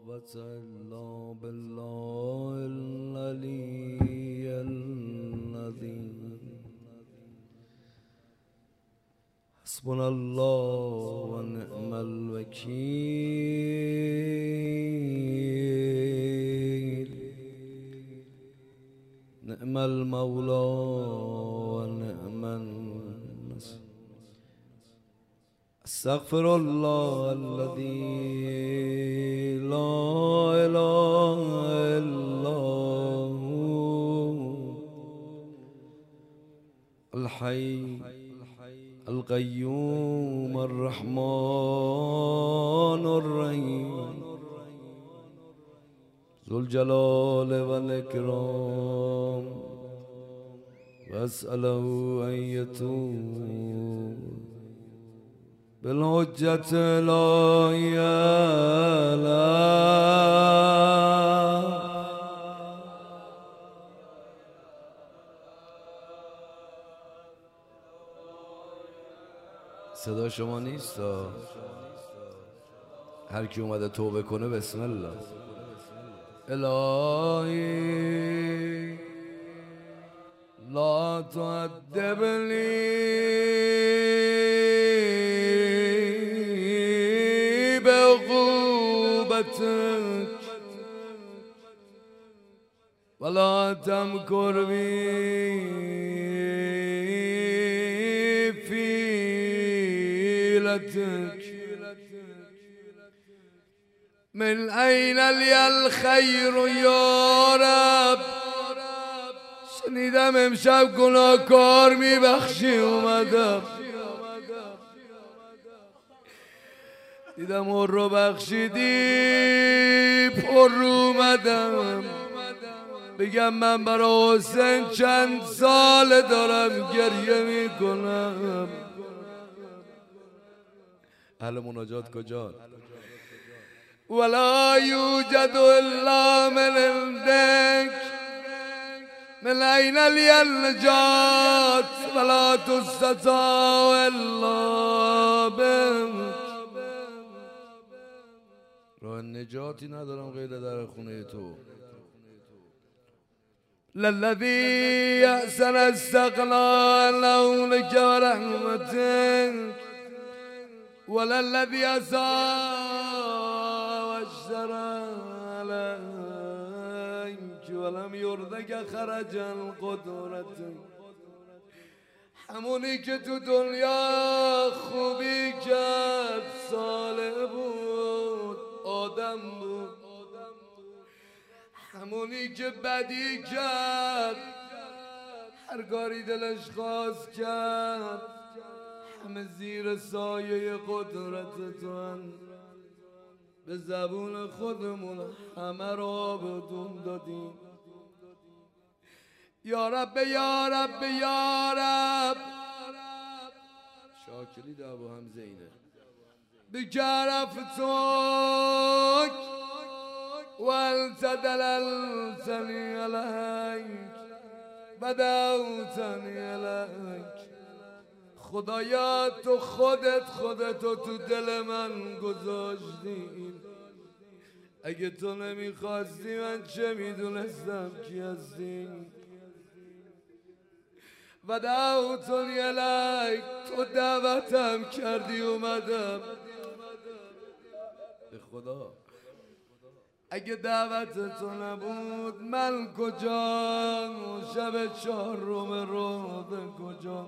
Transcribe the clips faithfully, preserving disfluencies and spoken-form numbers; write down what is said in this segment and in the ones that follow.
قوة إلا بالله العلي العظيم. حسبنا الله ونعم الوكيل، نعم المولى ونعم النصير. استغفر الله الذي لا إله إلا هو الحي القيوم الرحمن الرحيم ذو الجلال والإكرام، وأسأله أن يتوب بالحجة الإلهية صدا شما نیست. هر کی اومده توبه کنه بسم الله. الهی لا تعذبنی بعقوبتك ولا تمكر بي من أين لي الخير یا رب؟ شنیدم امشب گناهکار میبخشی، اومدم دیدم اور رو بخشیدی پر رو اومدم بگم من برای حسین چند سال دارم گریه میکنم. اهل مناجات کجا؟ ولا يوجد إلا من عندك، من أين لي النجاة ولا تستطاع إلا بك. راه نجاتی ندارم غیر در خونه تو. للذي أحسن استغنى لونك ورحمتك وللذي أساء واشترى عليك ولم يرضك خرجا قدرتك. همونی که تو دنیا خوبی کرد، صالح بود، آدم بود. همونی که بدی کرد، هر کاری دلش خواست کرد، همه زیر سایه قدرت تو هن. به زبون خودمون همه را بدون دادیم. یا رب یا رب یا رب. شاکری دا ابو حمزه اینه. بجرفتك وانت دللتني عليك بدأتني عليك. خدایا تو خودت خودتو تو دل من گذاشتی. اگه تو نمیخواستی من چه میدونستم کی هستی. و دعوتنی الیک، تو دعوتم کردی اومدم. به خدا اگه دعوت تو نبود من کجا؟ شب چهارم روزه کجا؟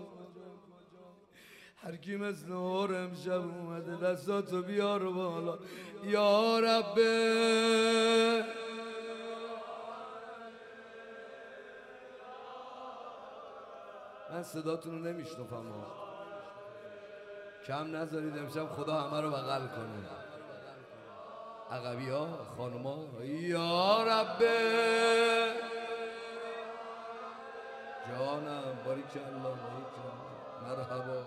هر کی مثل اور امشب اومده دستاتو بیار بالا. یا رب من صداتون رو نمیشنفم، کم نذارید امشب خدا همه رو بغل کنه. عقبی ها خانم ها. یا رب جانم باریکالله مرحبا.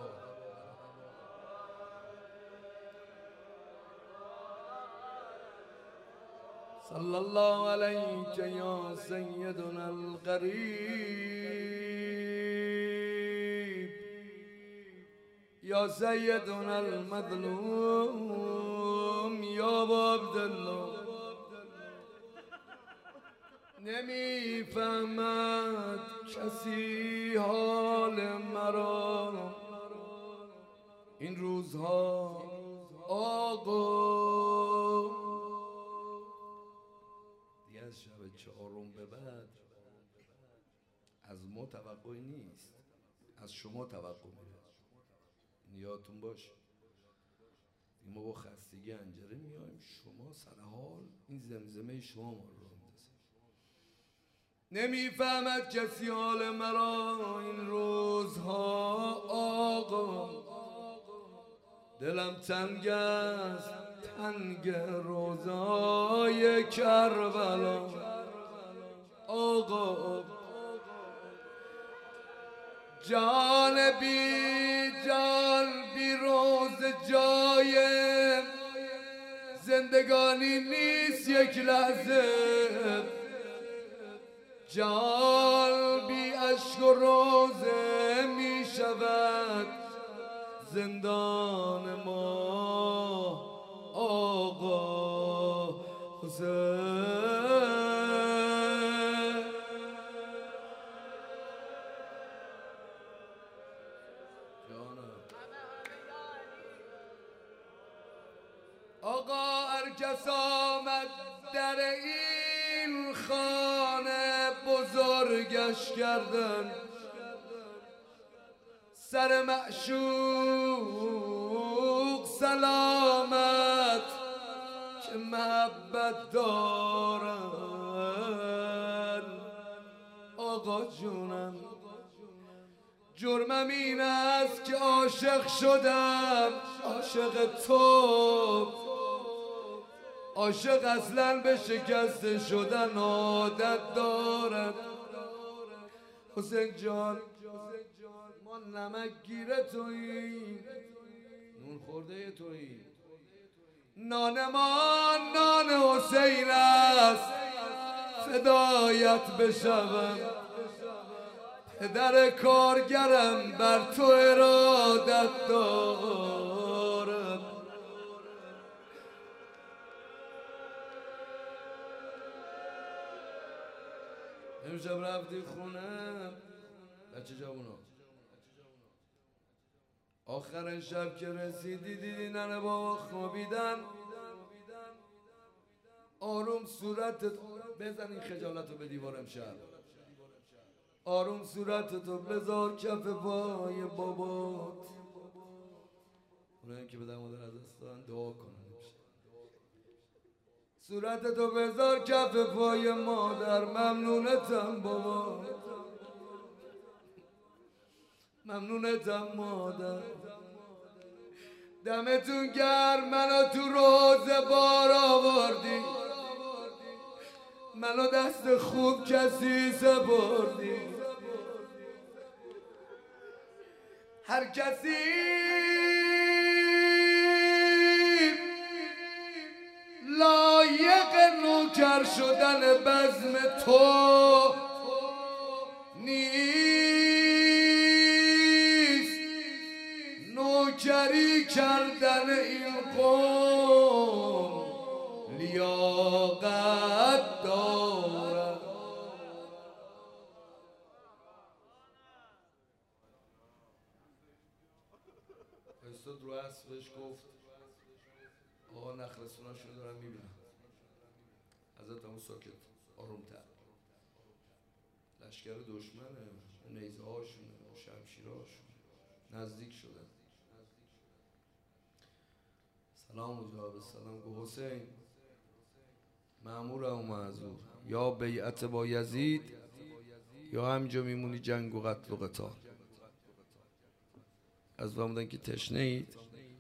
صلی الله علیک یا سیدنا القریب یا سیدنا المظلوم یا ابا عبدالله نمیفهمد کسی حال مرا این روزها آقا. دیگه از شب چهارم به بعد از ما توقعی نیست، از شما توقع میره. یادتون باشه ما با خستگی انجره میایم، شما سر حال این زمزمه شما ما رو میندازه. نمیفهمد کسی حال مرا این روزها آقا، دلم تنگ است تنگ روزای کربلا آقا. جان بی جان بی روز جای زندگانی نیست یک لحظه، جان بی عشق و روزه می شود زندان ما آقا حسین. آقا هرکس آمد در این خانه بزرگش کردن، سر معشوق سلامت که محبت دارن. آقا جونم جرمم این است که عاشق شدم، عاشق تو، عاشق اصلا به شکست شدن عادت دارد. حسین جان ما نمک گیره توییم، نون خورده توییم، نان ما نان حسین است فدایت بشوم. پدر کارگرم بر تو ارادت دارد. امشب رفتی خونه بچه جوونا، آخر شب که رسیدی دیدی ننه بابا خوابیدن، آروم صورتت بزن این خجالتو به دیوار امشب، آروم صورتتو بذار کف پای بابات. اونایی که به در مادر از دست دارن دعا کنن امشب. صورتتو بذار کف پای مادر، ممنونتم بابا، ممنونتم مادر، دمتون گرم منو تو روز بار آوردی، منو دست خوب کسی سپردی. هر کسی لایق نوکر شدن بزم تو نیست، نوکری کردن این قوم لیاقت دارد. استاد رو اسبش گفت آقا نخلصوناشو دارم میبینم، حضرت همون ساکت آرومتر، لشکر دشمنه، نیزه هاشونه و شمشیرهاشون نزدیک شدن. سلام و جواب سلام گو حسین مأمور و معذور، یا بیعت با یزید یا همینجا میمونی جنگ و قتل و قتال. از فرمودن که تشنه اید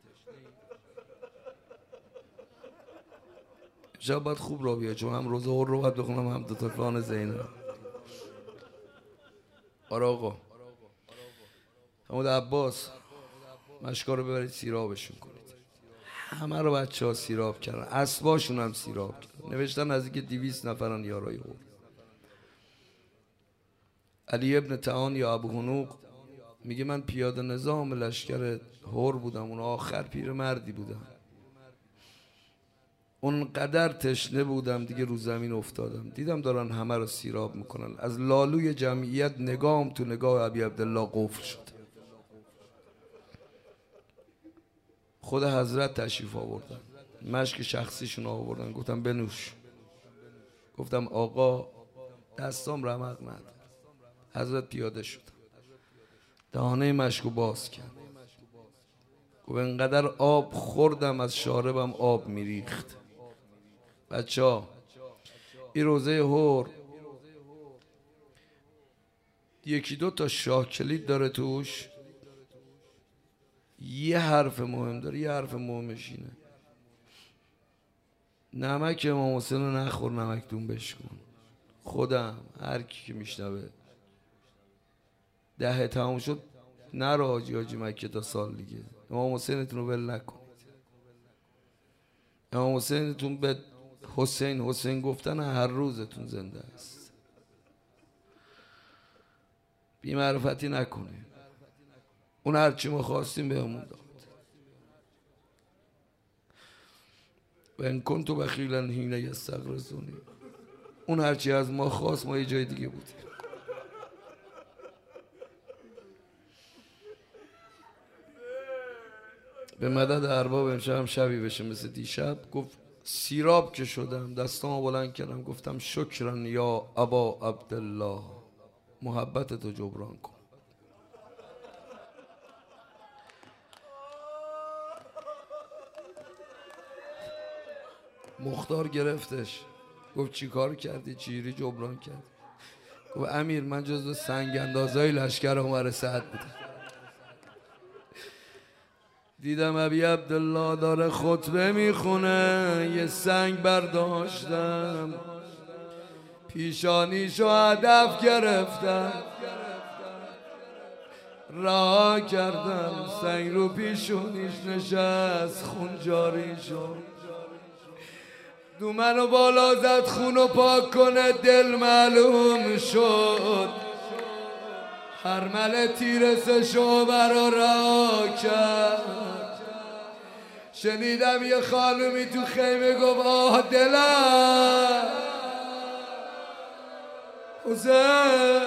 شب باید خوب را بیاد، چون هم روزه هر رو باید بخونم هم دو تا فلان زینب. آره آقا حمود عباس مشکا رو ببرید سیرابشون کنید. همه رو بچه ها سیراب کردن، اسباشون هم سیراب کردن، نوشتن نزدیک دیویس نفرن یارای هور. علی ابن تعان یا ابو هنوق میگه من پیاده نظام لشکر هور بودم، اون آخر پیر مردی بودم، اونقدر تشنه بودم دیگه رو زمین افتادم، دیدم دارن همه رو سیراب میکنن. از لالوی جمعیت نگام تو نگاه ابی عبدالله قفل شد. خود حضرت تشریف آوردن، مشک شخصیشون آوردن، گفتم بنوش. گفتم آقا دستام رمق نداره. حضرت پیاده شد، دهانه مشکو باز کرد، گفت انقدر آب خوردم از شاربم آب میریخت. بچه ها این روزه هور یکی دو تا شاه کلید داره توش، یه حرف مهم داره. یه حرف مهمش اینه نمک امام حسین رو نخور، نمک دون بشکن. خودم هر کی که میشنوه دهه تموم شد نرو حاجی حاجی مکه تا سال دیگه. امام حسینتون رو ول نکن. امام حسینتون به حسین حسین گفتن هر روزتون زنده است. بی معرفتی نکنه. اون هرچی ما خواستیم بهمون داد. و ان کنت بخیلا حین یستغرضونی، اون هرچی از ما خواست ما یه جای دیگه بودیم. به مدد ارباب امشب هم شبی بشه مثل دیشب. گفت سیراب که شدم دستامو بلند کردم گفتم شکرا یا ابا عبدالله، محبتتو جبران کن. مختار گرفتش، گفت چی کار کردی؟ چیری جبران کرد؟ گفت امیر من جزو سنگ اندازای لشکر عمر سعد بودم، دیدم ابی عبدالله داره خطبه میخونه، یه سنگ برداشتم پیشانیشو هدف گرفتم، رها کردم سنگ رو پیشونیش نشست، خون جاری شد. دو منو بالا زد خونو پاک کنه، دل معلوم شد. هرمل تیرسشو برا رها کرد. شنیدم یه خانومی تو خیمه گفت آه دلم حسین،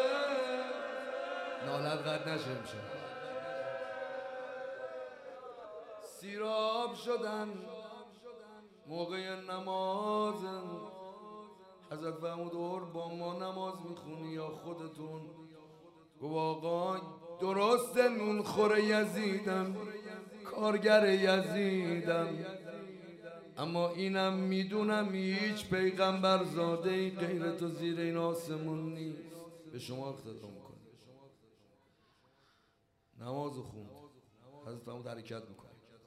نالت قد نشه امشب. سیراب شدن موقع نماز. حضرت فرمود اور با ما نماز میخونی یا خودتون؟ گفت آقا درست نون خوره یزیدم، کارگر یزیدم، اما اینم میدونم هیچ پیغمبر زاده ای غیر تو زیر این آسمون نیست. به شما اقتدا میکنه. نمازو خوند. حضرت فرمود حرکت میکنه.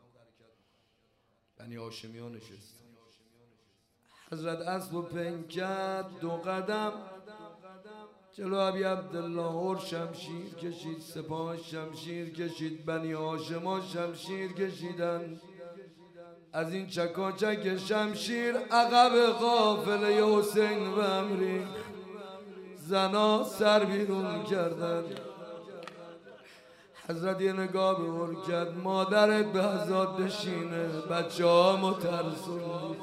بنی هاشمی ها نشست. حضرت اسب و پنگ کرد، دو قدم جلو ابی عبدالله هور شمشیر کشید، سپاه شمشیر کشید، بنی هاشم شمشیر کشیدن. از این چکاچک شمشیر عقب قافله حسین و امری زنا سر بیرون کردن. حضرت یه نگاه به هور کرد، مادرت به عزاد بشینه، بچه ها مترسون.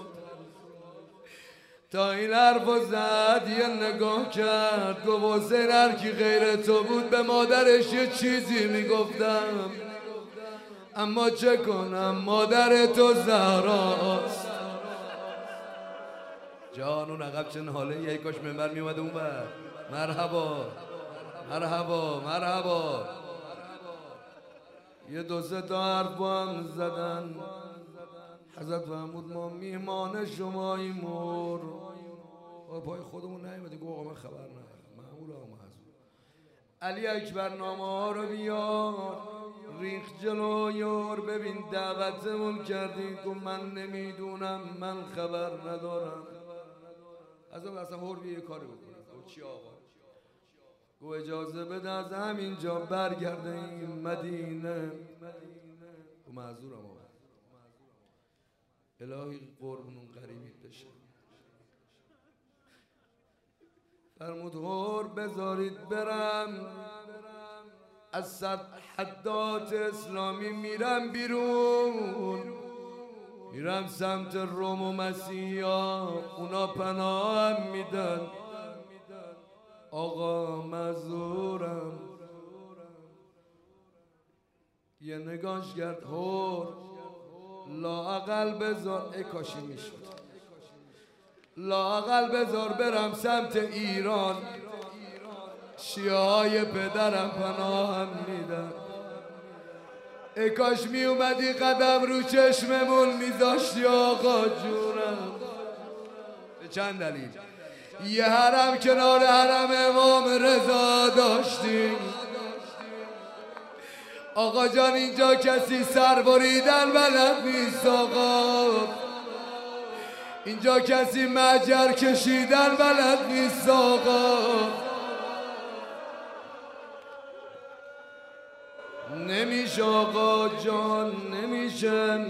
تا این حرف و زد یه نگاه کرد، گفت حسین هر کی غیر تو بود به مادرش یه چیزی میگفتم، اما چه کنم مادر تو زهراست. جان اون عقب چه ناله، یه کاش منبر میومد اون بر. مرحبا مرحبا مرحبا. یه دو سه تا حرف با هم زدن. حضرت فرمود ما میهمان شماییم مور. پای خودمون نیومدیم. گفت آقا من خبر ندارم، معمول آقا معذور. علی اکبر نامه ها رو بیار، ریخ جلو یار، ببین دعوتمون کردی. گفت من نمیدونم، من خبر ندارم. حضرت اصلا هور بیا یه کاری بکنم. گفت چی آقا؟ گفت اجازه بده از همینجا برگردیم مدینه. گفت معذورم آقا، الهی قربون اون قریبیت بشه. فرمود هور بذارید برم، از صد حدات اسلامی میرم بیرون، میرم سمت روم و مسیحا، اونا پناهم میدن. آقا مزورم یه نگاش کرد هور، لااقل بذار، ای کاشی میشد، لااقل بذار برم سمت ایران، شیعه های پدرم پناهم میدن. ای کاش می اومدی قدم رو چشممون میذاشتی آقا جونم. به چند دلیل. یه حرم کنار حرم امام رضا داشتیم آقا جان، اینجا کسی سر بریدن بلد نیست آقا، اینجا کسی مجر کشیدن بلد نیست آقا. نمیشه آقا جان، نمیشه.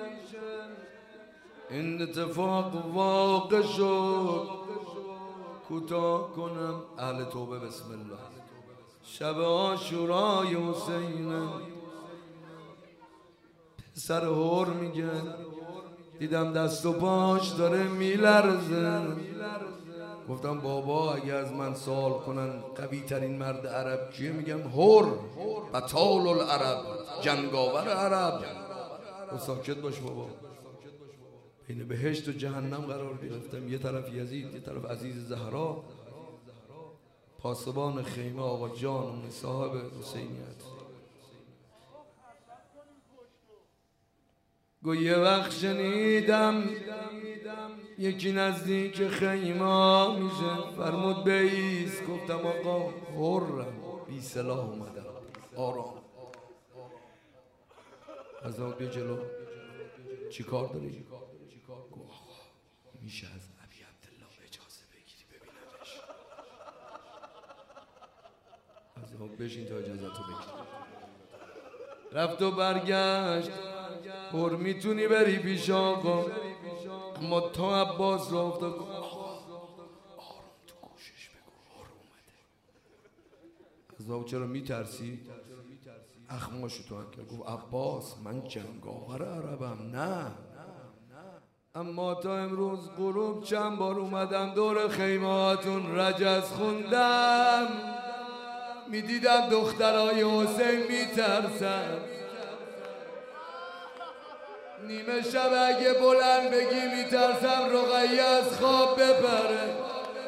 این اتفاق واقع شد. کوتاه کنم اهل توبه بسم الله. شب عاشورای حسین، پسر هور میگه دیدم دست و پاش داره میلرزه. گفتم بابا اگه از من سوال کنن قوی ترین مرد عرب کیه، میگم هور، بطال العرب، جنگاور عرب. و ساکت باش بابا. بین بهشت و جهنم قرار گرفتم، یه طرف یزید یه طرف عزیز زهرا، پاسبان خیمه آقا جان صاحب حسینیت. گو یه وقت شنیدم یکی نزدیک خیمه میشه، فرمود بیس. گفتم آقا هرم بی سلاح اومدم، آرام. از آن بیا جلو، چی کار داری؟ گو آقا میشه از ابی عبدالله اجازه بگیری ببینمش؟ از آن بشین تا اجازتو بگیری. رفت و برگشت. هر میتونی بری پیش آقا، اما تا عباس را افتاد. آروم تو گوشش بگو هر اومده. از آقا چرا میترسی؟ اخماشو تو هم کرد. گفت عباس من جنگاور عربم. نه اما تا امروز غروب چند بار اومدم دور خیمهاتون رجز خوندم، میدیدم دخترای حسین میترسن. نیمه شب اگه بلند بگی میترسم رقیه از خواب بپره.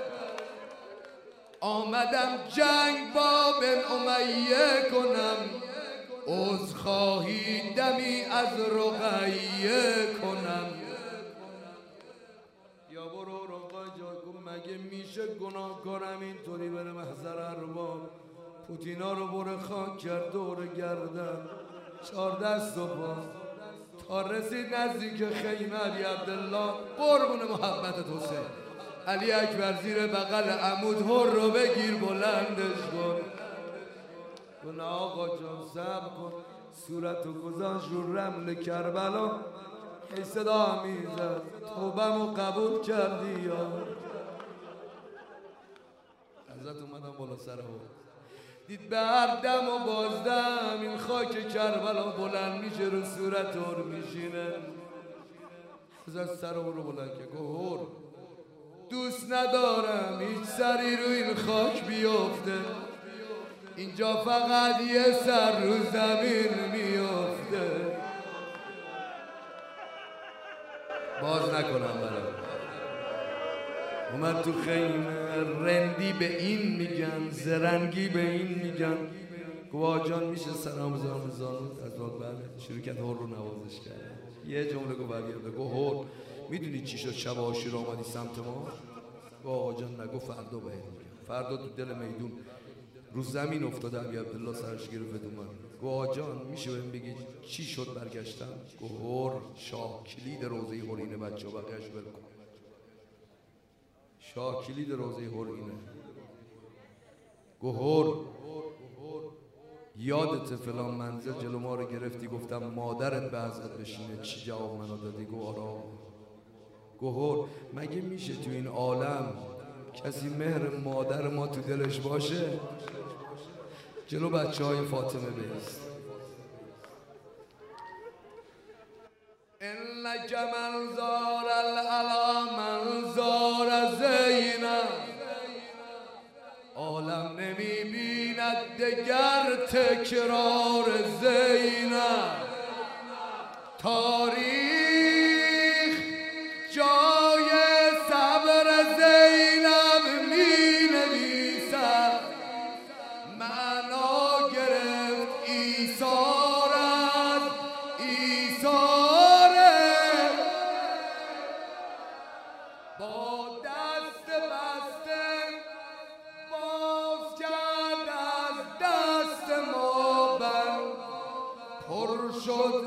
آمدم جنگ با بن امیه کنم، عذرخواهی دمی از رقیه کنم. یا برو رقیه جا کن، مگه میشه گناهکارم اینطوری بره محضر ارباب؟ پوتینا رو بره خاک کرد دور گردن، چار دست و پا تا رسید نزدیک خیمه علی عبدالله قربون محبتت حسین. علی اکبر زیر بغل عمود هر رو بگیر بلندش کن. گونه آقا جان صبر کن. صورتو گذاشت رو رمل کربلا، ای صدا میزد توبمو قبول کردی یا حضرت اومدم بالا سر هر، دید به هر دم و بازدم این خاک کربلا بلند میشه رو صورت هر میشینه. حضرت سر هر رو بلند که گو هر دوست ندارم هیچ سری رو این خاک بیفته، اینجا فقط یه سر رو زمین میفته. باز نکنم برای اومد تو خیمه. رندی به این میگن، زرنگی به این میگن. گواه جان میشه سلام زانو زانو از وقت بله شروع کرد هر رو نوازش کرد. یه جمله گو برگرده گو هر میدونی چی شد شب عاشورا آمدی سمت ما؟ گو آقا جان نگو فردا باید میگم. فردا تو دل میدون رو زمین افتاده علی عبدالله سرش گرفت اومد. گو آقا جان میشه بهم بگی چی شد برگشتم؟ گو هر شاه کلید روزه هر اینه بچه ها بقیه‌اش ول کن. شاه کلید روزه هر اینه. گو هر یادت فلان منزل جلو ما رو گرفتی، گفتم مادرت به حضرت بشینه، چی جواب منو دادی؟ گو آرام. گو هر مگه میشه تو این عالم کسی مهر مادر ما تو دلش باشه؟ جلو بچه های فاطمه بیست. ان منظار العلا منظار زینب عالم نمی بیند دگر تکرار زینب تاریخ جای صبر زینب می نویسد معنا گرفت ایثار از ایثار با دست بسته باز کرد از دست ما بند پر شد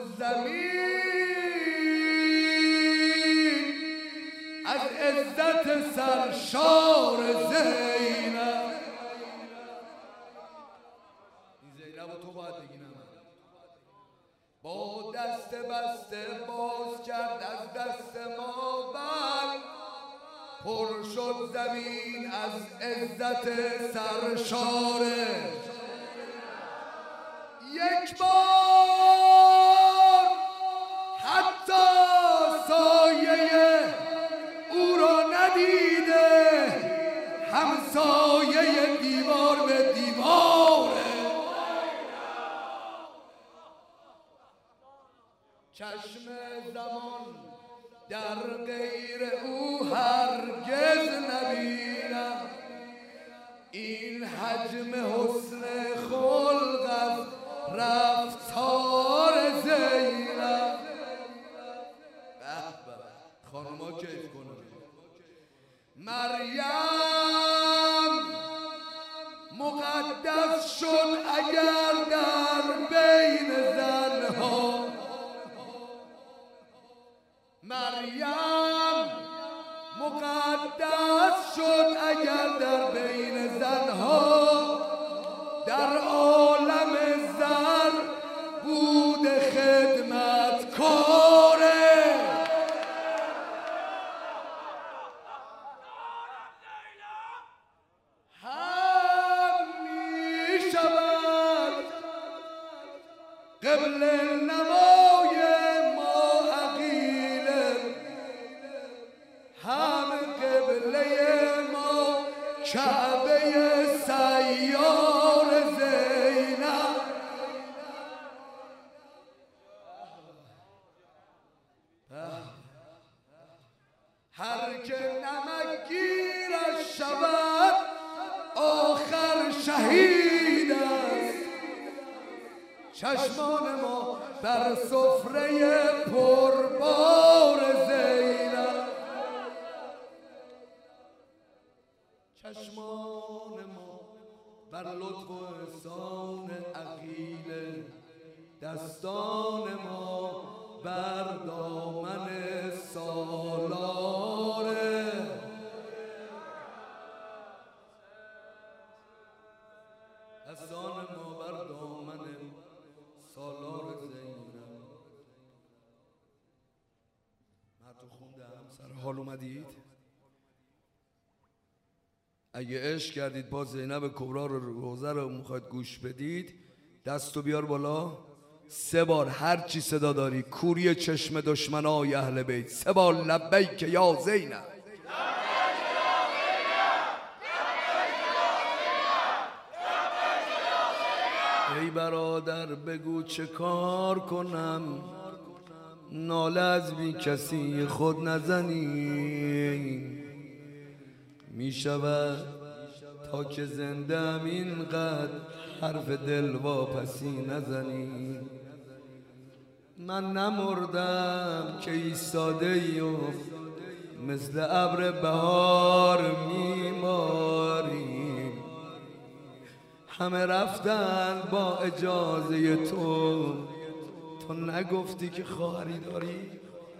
زمین از عزت سرشار زینب. این زینب رو تو باید بگی نه من. با دست بسته باز کرد از دست ما بند پر شد زمین از عزت سرشار. یک بار حتی سایه او را ندیده همسایه دیوار به دیواره. چشم زمان در غیر او هرگز نبینم این حجم حسن خلق از رفتار زینب. خانوما کیف کنن. مریم مقدس شد اگر در بین زنها مریم مقدس شد اگر در بین زنها در عالم زر بود خدمتکاره. هم می شود قبل نمای ما عقیله هم قبله ما کعبه سیار زینب. هر که نمکگیرش شود آخر شهید است. چشمان ما بر سفره پربار زینب چشمان ما بر لطف و احسان عقیل دستان ما بر دامن سالار. دستان ما بر دامن سالار زینب. من تو خوندم سر حال اومدید. اگه عشق کردید با زینب کبرا رو روزه رو میخواید گوش بدید دستو بیار بالا سه بار هر چی صدا داری کوری چشم دشمنای اهل بیت سه بار لبیک یا زینب. ای برادر بگو چه کار کنم ناله از بی کسی خود نزنی. می شود تا که زنده ام اینقدر حرف دل واپسی نزنی. من نمردم که ایستاده ای و مثل ابر بهار میماری. همه رفتن با اجازه تو تو نگفتی که خواهری داری.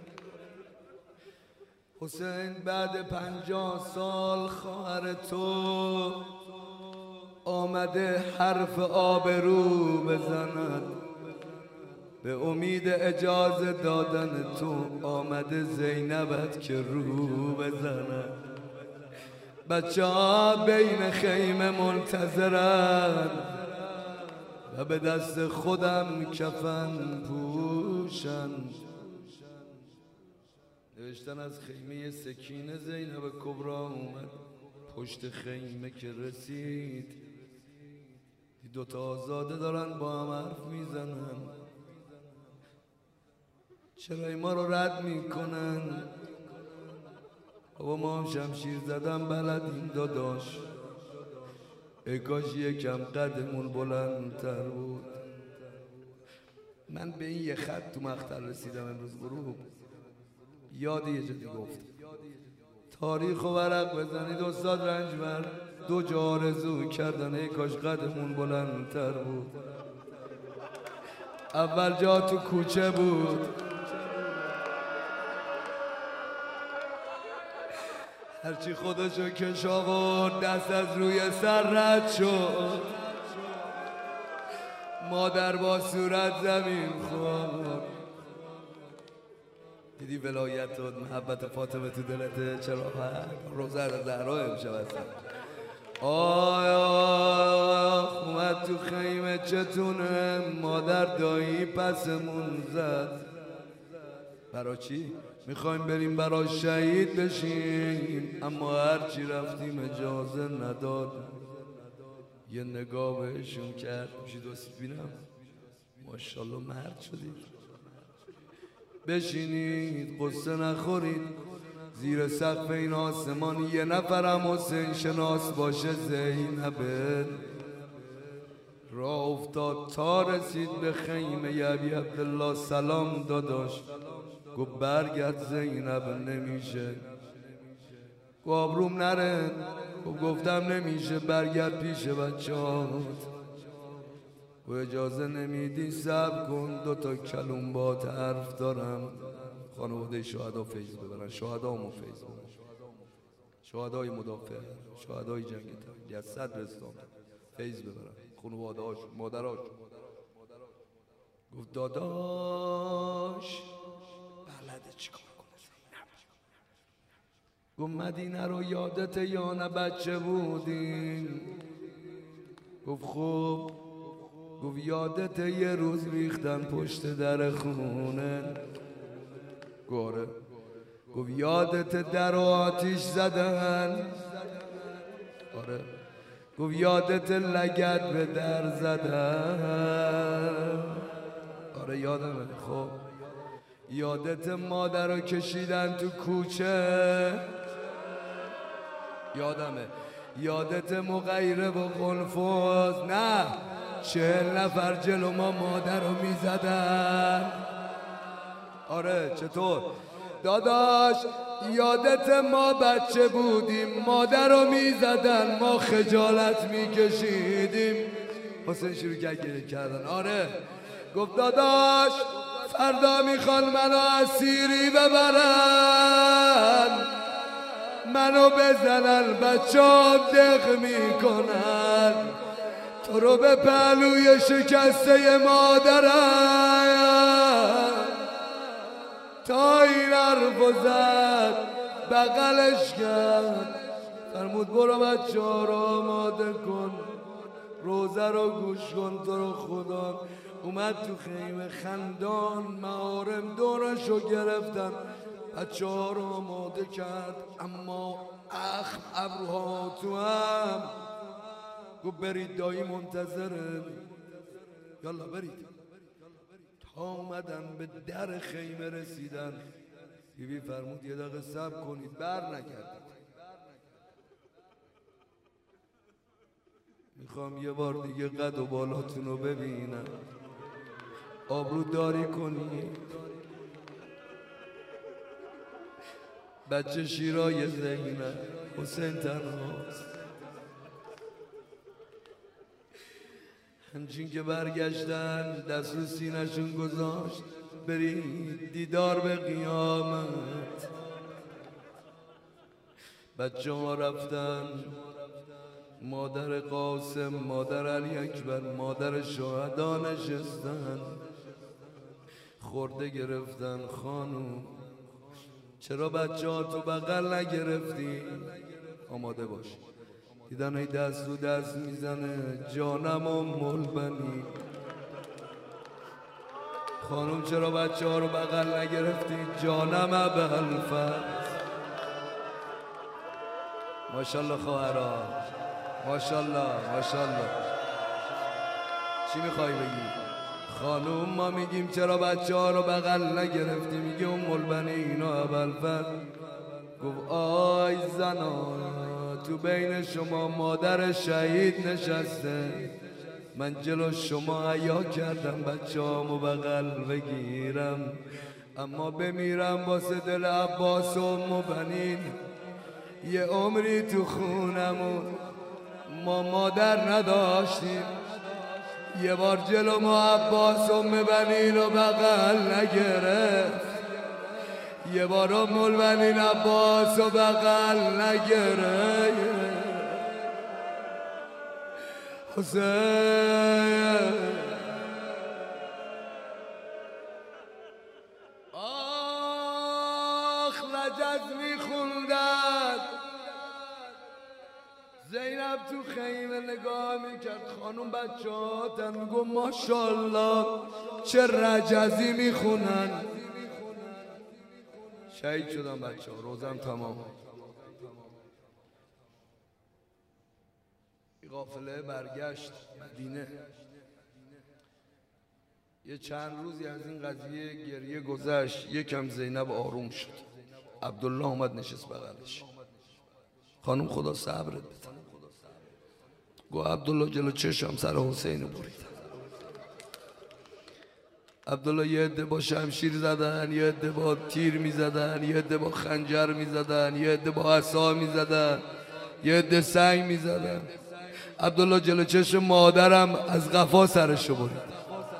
حسین بعد پنجاه سال خواهر تو آمده حرف آبرو بزند به امید اجازه دادن تو آمده زینبت که رو بزند. بچه ها بین خیمه منتظرن و به دست خودم کفن پوشن. نوشتن از خیمه سکینه زینب کبرا اومد پشت خیمه که رسید دو تا آزاده دارن با هم حرف میزنن. چرا ما رو رد میکنن؟ بابا ما هم شمشیر زدن بلدیم داداش، ای کاش یکم قدمون بلندتر بود. من به این یه خط تو مقطع رسیدم امروز غروب. یاد یه جدی گفت تاریخ و ورق بزنید استاد رنجبر دو جا آرزو کردن ای کاش قدمون بلندتر بود. اول جا تو کوچه بود، هرچی خودشو کش آورد دست از روی سر رد شد، مادر با صورت زمین خورد. دیدی ولایت و محبت فاطمه تو دلته چرا روزر زهرا امشب هستن. آیا اومد تو خیمه چتونه مادر دایی پسمون زد. برا چی؟ میخوایم بریم برا شهید بشیم اما هرچی رفتیم اجازه نداد. یه نگاه بهشون کرد میشی دوست بینم ماشالله مرد شدید. بشینید قصه نخورید زیر سقف این آسمان یه نفرم حسین شناس باشه زینبه. راه افتاد تا رسید به خیمه ی ابی عبدالله سلام داداش. گفت برگرد زینب نمیشه. گفت آبروم نره. گفتم نمیشه برگرد پیش بچه هات. و اجازه نمیدی صبر کن دو تا کلم بات حرف دارم. خانواده شهدا فیض ببرن، شهدا همون فیض ببرن، شهدای مدافع، شهدای جنگ تبریز از صدرستان فیض ببرن خانواده هاشون مادرهاشون. گفت داداش بلده چیکار کنه زینب. گفت مدینه رو یادت یا نه بچه بودیم؟ گفت خوب. گفت یادت یه روز ریختن پشت در خونه؟ گوره. گفت یادت در آتیش زدن؟ آره. گفت یادت لگد به در زدن؟ آره یادمه. خب یادت مادر رو کشیدن تو کوچه؟ یادمه. یادت مغیره و قنفوز؟ نه چهل نفر جلو ما مادر رو میزدن. آره چطور؟ داداش یادت ما بچه بودیم مادر رو میزدن ما خجالت میکشیدیم. حسین شروع کرد گریه کردن. آره. گفت داداش فردا میخوان منو اسیری ببرن منو بزنن بچه ها دق میکنن تو رو به پهلوی شکسته مادرم. تا این حرفو زد بغلش کرد فرمود برو بچه ها رو آماده کن روزه رو گوش کن تو رو خدا. اومد تو خیمه خندان محارم دورشو گرفتن بچه ها رو آماده کرد اما اخم ابروها تو هم. گفت برید دایی منتظره. یالا برید. تا اومدن به در خیمه رسیدن بیبی فرمود یه دقیقه صبر کنید. بر نکردید. میخوام یه بار دیگه قد و بالاتون رو ببینم. آبرو داری کنید. بچه شیرای زینب حسین تنهاست. همچین که برگشتن دست رو سینه‌شون گذاشت برید دیدار به قیامت. بچه ها رفتن مادر قاسم مادر علی اکبر مادر شهدا نشستن خورده گرفتن. خانوم چرا بچه ها تو بغل نگرفتی؟ آماده باش. دیدن ای دست رو دست میزنه جانم و ملبنی. خانم چرا بچه ها رو بغل نگرفتی؟ جانم ابوالفضل. ماشاءالله خواهرا، ماشاءالله ماشاءالله. چی میخوای بگی؟ خانم ما میگیم چرا بچه ها رو بغل نگرفتی؟ میگه ام البنین و ابوالفضل گفت آی زنا، تو بین شما مادر شهید نشسته، من جلو شما حیا کردم بچه هامو بغل بگیرم، اما بمیرم واسه دل عباس و ام البنین. یه عمری تو خونمون ما مادر نداشتیم، یه بار جلو ما عباس ام البنین رو بغل نگرفت، یه بار ام البنین عباس رو بغل نگرفت. حسین آخ رجز میخوندن، زینب تو خیمه نگاه میکرد خانم بچه ها تن میگو ماشالله چه رجزی میخونن. شهید شدن بچه ها، روزم تمام. قافله برگشت مدینه. یه چند روزی از این قضیه گریه گذشت، یکم زینب آروم شد. عبدالله اومد نشست بغلش. خانم خدا صبرت بده. گو عبدالله جلو چشم سر حسین برید. عبدالله یه عده با شمشیر زدن، یه عده با تیر میزدن، یه عده با خنجر میزدن، یه عده با عصا میزدن، یه عده سنگ میزدن. عبدالله جلو چشم مادرم از قفا سرشو برید.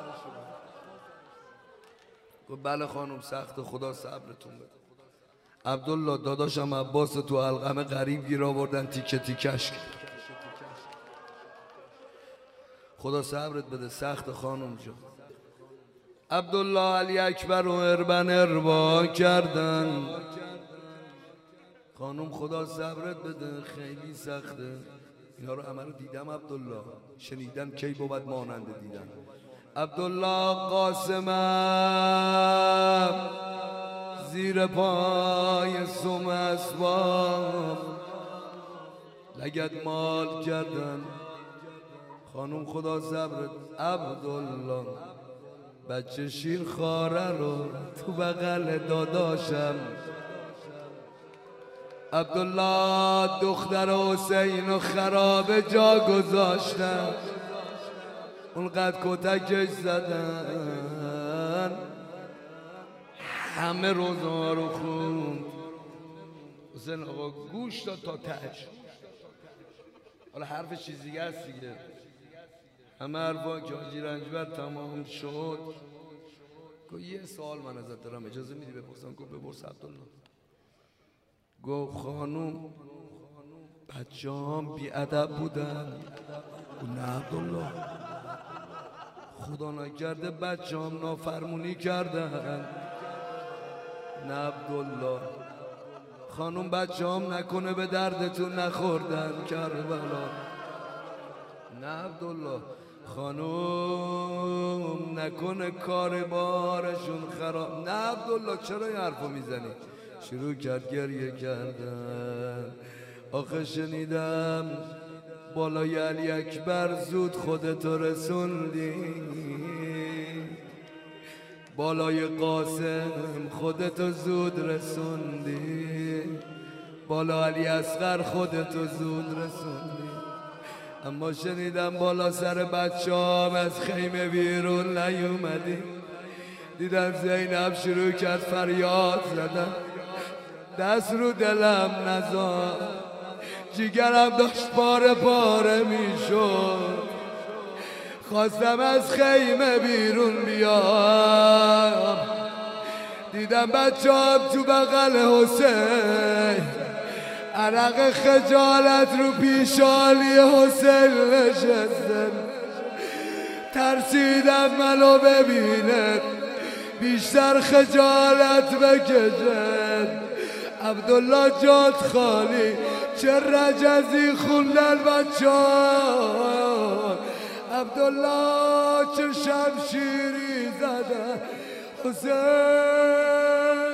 گفت بله خانم سخت، خدا صبرتون بده. عبدالله داداشم عباس تو حلقم غریب گیر آوردن، تیکه تیکش کرد. خدا صبرت بده، سخت خانم جان. عبدالله علی اکبر و اربن اربا کردن. خانم خدا صبرت بده، خیلی سخته. اینا رو همه رو دیدم عبدالله، شنیدم کی بود ماننده دیدم. عبدالله قاسمم زیر پای سم اسباب لگد مال کردن. خانم خدا صبرت. عبدالله بچه شیر خاره رو تو بغل داداشم. عبدالله دختر حسین و خراب جا گذاشتن، اونقدر کتکش زدن، همه روزا رو خوند. حسین آقا گوش داد تا تهش. حالا حرف چیز دیگه هست دیگه. همه حرفا که حاجی رنجبر تمام شد، گفت یه سوال من ازت دارم، اجازه میدی بپرسم؟ گفت بپرس عبدالله. گفت خانوم بچه هم بی ادب بودن؟ گفت نه عبدالله، خدا نکرده بچه هم نافرمونی کردن. نه عبدالله. خانوم بچه هم نکنه به دردتون نخوردن کربلا؟ نه عبدالله. خانوم نکنه کار بارشون خراب؟ نه عبدالله. چرا این حرفو میزنی؟ شروع کرد گریه کردن. آخه شنیدم بالای علی اکبر زود خودتو رسوندی، بالای قاسم خودتو زود رسوندی، بالا علی اصغر خودتو زود رسوندی. اما شنیدم بالا سر بچه‌ام از خیمه بیرون نیومدی. دیدم زینب شروع کرد فریاد زدن، دست رو دلم نزار، جیگرم داشت پاره پاره میشد. خواستم از خیمه بیرون بیام، دیدم بچه‌ام تو بغل حسین، عرق خجالت رو پیشانی حسین نشستن. ترسیدم منو ببینه بیشتر خجالت بکشن. عبدالله جات خالی چه رجزی خوندن بچه‌ها. عبدالله چه شمشیری زدن حسین